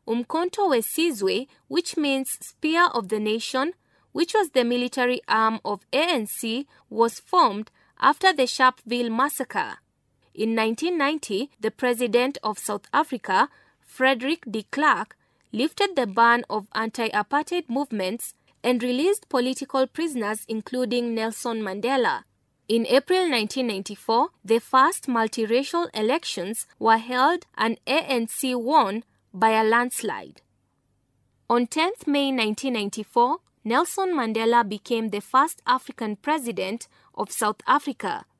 Umkhonto we Sizwe, which means Spear of the Nation, which was the military arm of ANC, was formed after the Sharpeville massacre. In 1990, the President of South Africa, Frederick de Klerk, lifted the ban of anti-apartheid movements and released political prisoners including Nelson Mandela. In April 1994, the first multiracial elections were held and ANC won by a landslide. On 10th May 1994, Nelson Mandela became the first African president of South Africa.